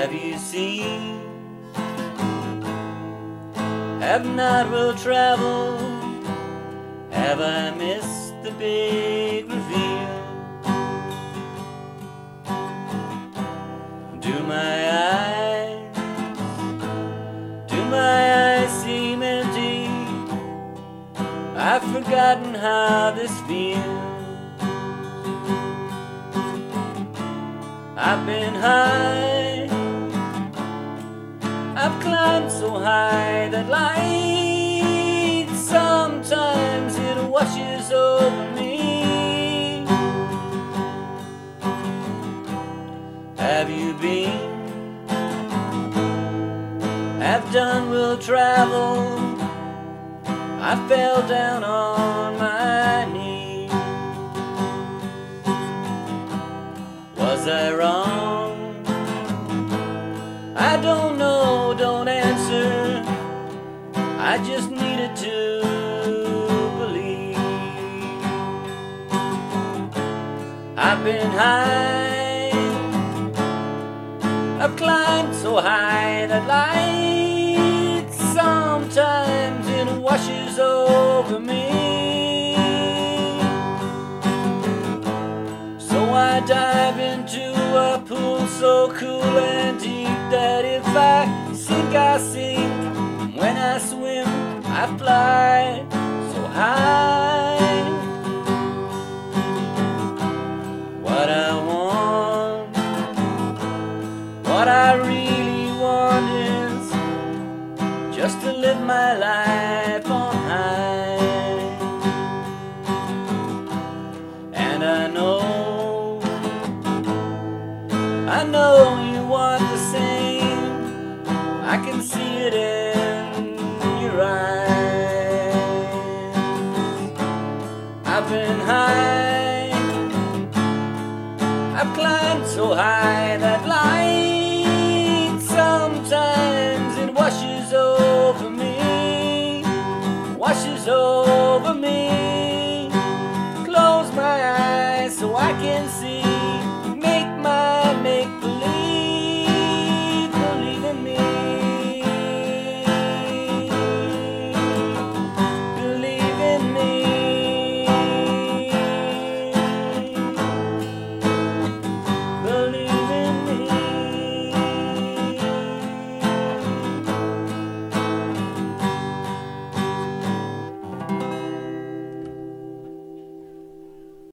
Have you seen? Have not well traveled? Have I missed the big reveal? Do my eyes seem empty? I've forgotten how this feels. I've been high, I've climbed so high that light sometimes it washes over me. Have you been? Have done will travel? I fell down on my knees. Was I wrong? I don't know, don't answer. I just needed to believe. I've been high, I've climbed so high that light sometimes it washes over me. So I dive into a pool so cool and deep that if I sink, I sink. When I swim, I fly so high. What I want, what I really want is just to live my life on high. And I know you want the same. I can see it in your eyes. I've been high, I've climbed so high that light sometimes it washes over me, washes over me. Close my eyes so I can see.